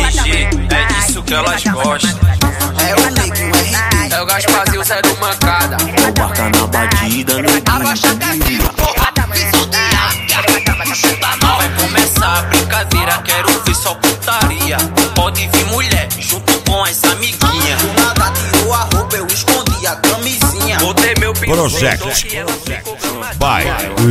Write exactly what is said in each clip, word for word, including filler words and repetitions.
G, é disso que elas gostam. É o Neguinho R D, É o Gasparzinho, Zé do Mancada. Embarca na batida, abaixa daqui, porra, Vai começar a brincadeira, quero ver só putaria. Pode vir mulher, junto com essa amiguinha. do nada tirou a roupa, eu escondi a camisinha. Botei meu piru Project by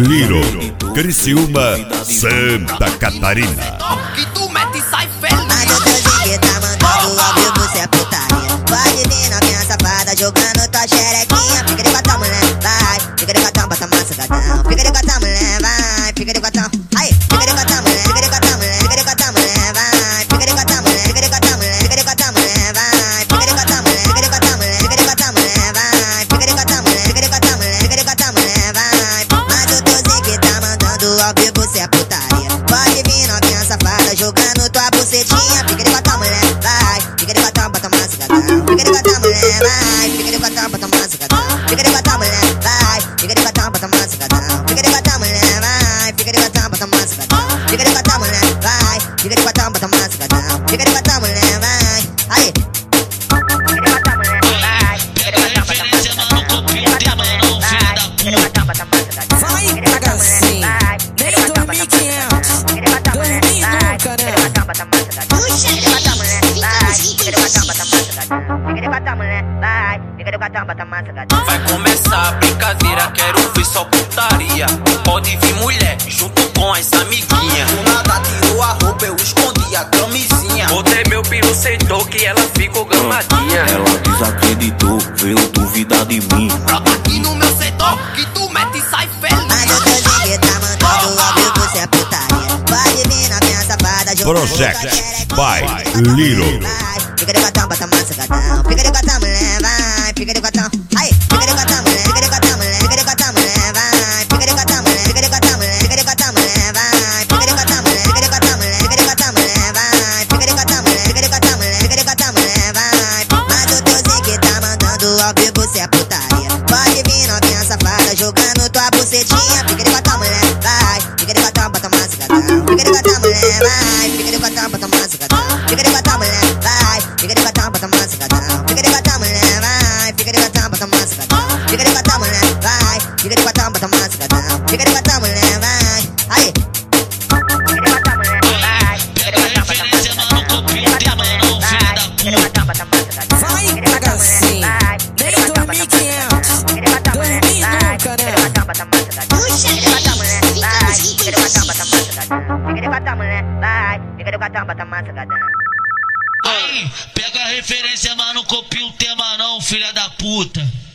Little, Criciúma, Santa Catarina. Que tu mete e sai feliz. Mas eu tô que tá mandando ao vivo, cê é putaria. Pode vir novinha safada jogando tua xerequinha. Fica de cotão, mulher, vai. Fica de cotão, bota massa, gatão. Fica de cotão, mulher, vai. Fica de cotão, aí. Fica de cotão, mulher, fica de cotão, mulher. Fica de cotão, mulher, vai. Fica de cotão, mulher, fica de cotão, mulher. Fica de cotão, mulher, vai. Fica de cotão, mulher, fica de cotão, mulher. Fica de cotão, mulher, vai. Fica de cotão, mulher, fica de cotão, mulher. Fica de cotão, mulher, vai. Mas eu tô que tá mandando ao vivo, cê é putaria. Pode vir novinha safada jogando tua bucetinha. Fica de cotão, mulher, vai. Fica de cotão, bota massa, gatão. Fica de cotão, mulher, vai. Fica de cotão, bota massa, gatão. Fica de cotão, mulher, vai. Fica de cotão, bota massa, gatão. Fica de cotão, mulher, vai. Fica de cotão, bota massa, gatão. Fica de cotão, mulher, vai. Fica de cotão, bota massa, gatão. Fica de cotão, mulher, vai. Aí. Fica de cotão, mulher, vai. Fica de cotão, bota massa, gatão. Fica de cotão, mulher, vai. Fica de cotão, bota massa, gatão. Vai, Fica de cotão, mulher, vai. Fica de cotão, bota massa, gatão. Fica de cotão, mulher, vai. Fica de cotão, bota massa, gatão. Fica de cotão, mulher, vai. Fica de cotão, bota massa, gatão. Fica de cotão, mulher, vai. Fica de cotão, bota massa, gatão. Vai começar a brincadeira, quero ver só putaria. Pode vir mulher, junto com essa amiguinha. Do nada tirou a roupa, eu escondi a camisinha. Botei meu piru, sentou que ela ficou gamadinha. ela desacreditou, veio duvidar de mim. Brota aqui no meu setor, que tu mete e sai feliz. Mas eu tô que tá mandando ao vivo, cê é putaria. Pode vir novinha safada jogando Project tua xerequinha. by Little. Vai. Fica de cotão, bota massa, gatão. Fica de cotão, mulher, vai. Fica de cotão, aí. Fica de cotão, mulher, fica de cotão, mulher. Fica de cotão, mulher, vai. Fica de cotão, mulher, fica de cotão, mulher. Fica de cotão, mulher, vai. Fica de cotão, mulher, fica de cotão, mulher. Fica de cotão, mulher, vai. Fica de cotão, mulher, fica de cotão, mulher. Fica de cotão, mulher, vai. Mas o teu que tá mandando ao vivo, cê é putaria. Pode vir novinha safada jogando tua bucetinha. Fica de cotão, mulher, vai. Fica de cotão, bota massa, gatão. Fica de cotão, mulher, vai. Fica de cotão, bota massa, gatão. Fica de cotão, mulher, vai. Fica de cotão, bota massa, gatão. Fica de cotão, mulher, vai. Fica de cotão, bota massa, gatão. Fica de cotão, mulher, vai. Fica de cotão, bota massa, gatão. Fica de cotão, mulher, vai. Aí. Fica de cotão, mulher, vai. Fica de cotão, bota massa, gatão. Fica de cotão, mulher, vai. Fica de cotão, bota massa, gatão. Vai, Fica de cotão, mulher, vai. Fica de cotão, bota massa, gatão. Fica de cotão, mulher, vai. Fica de cotão, bota massa, gatão. Fica de cotão, mulher, vai. Fica de cotão, bota massa, gatão. Fica de cotão, mulher, vai. Fica de cotão, bota massa, gatão. Aí, pega a referência, mas não copia o tema não, filha da puta.